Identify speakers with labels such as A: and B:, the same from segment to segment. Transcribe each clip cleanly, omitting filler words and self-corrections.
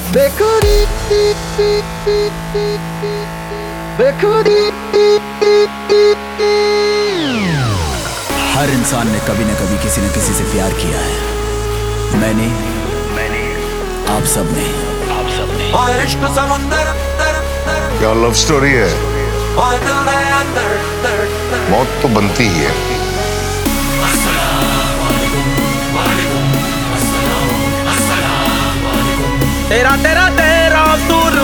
A: बेखुदी बेखुदी।
B: हर इंसान ने कभी न कभी किसी न किसी से प्यार किया है। मैंने आप सब ने
C: इश्क समंदर
D: क्या लव स्टोरी है। मौत तो बनती ही है।
C: तेरा तेरा तेरा सुरू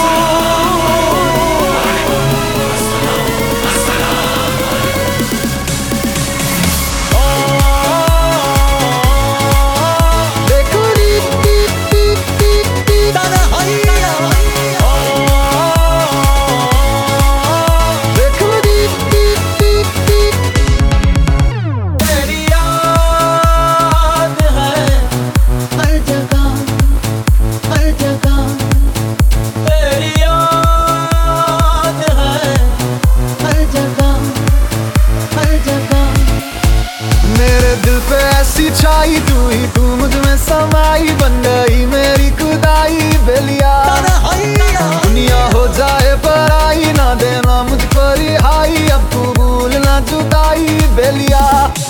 A: छाई तू ही तू मुझ में समाई, बन गई मेरी खुदाई बेलिया। दुनिया हो जाए पराई, ना देना मुझ पर रिहाई, अब तू भूलना जुदाई बेलिया।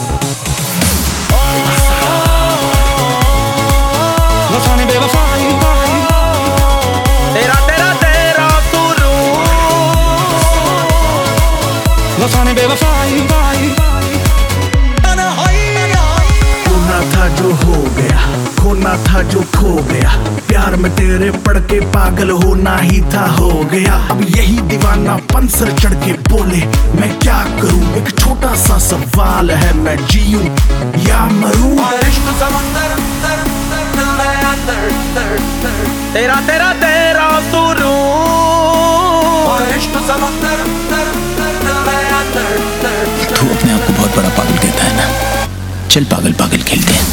C: तेरा तेरा तेरा सुरू
B: था जो हो गया, खोना था जो खो गया, प्यार में तेरे पड़ के पागल होना ही था हो गया। अब यही दीवाना पन सर चढ़ के बोले मैं क्या करूं, एक छोटा सा सवाल है मैं जीऊं या मरूं।
C: इश्क समंदर तेरा तेरा तेरा सुरू इश्क समंदर।
B: तू अपने आप को बहुत बड़ा पागल कहता है ना, चल पागल पागल खेलते हैं।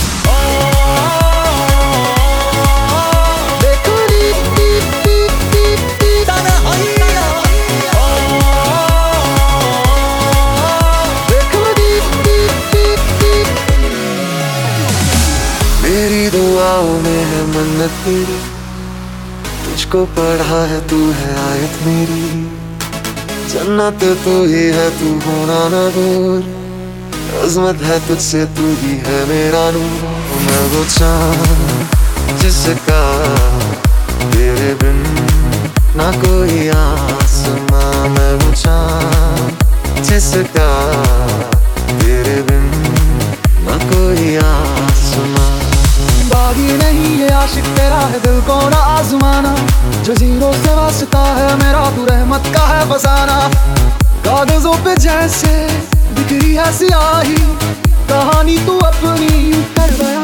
A: मेरी दुआओं में है मन्नत तेरी, तुझको पढ़ा है तू है आयत मेरी। जन्नत तू ही है तू होना न दूर, अज़मत है तुझसे तू ही है मेरा नूर। मैं वो चाँद जिसका तेरे बिन ना कोई आसमां, मैं वो चाँद जिसका तेरे बिन ना कोई आसमां। बागी नहीं ये आशिक तेरा है दिल को ना आजमाना, जज़ीरों से वास्ता है मेरा तू रहमत का है फसाना। कागजों पे जैसे बिखरी है सियाही, कहानी तू अपनी कर गया।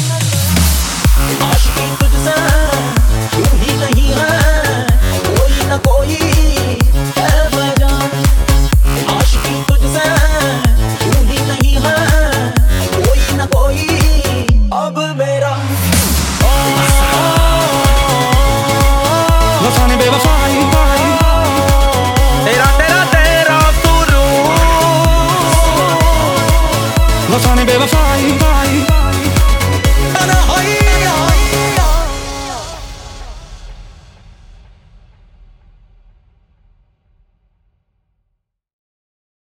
E: आशिकी तुझसे तू ही नहीं है, कोई ना कोई है वजह। आशिकी तुझसे तू ही नहीं है, कोई ना कोई अब मेरा।
C: तेरा तेरा तेरा सुरू
E: बेवफाई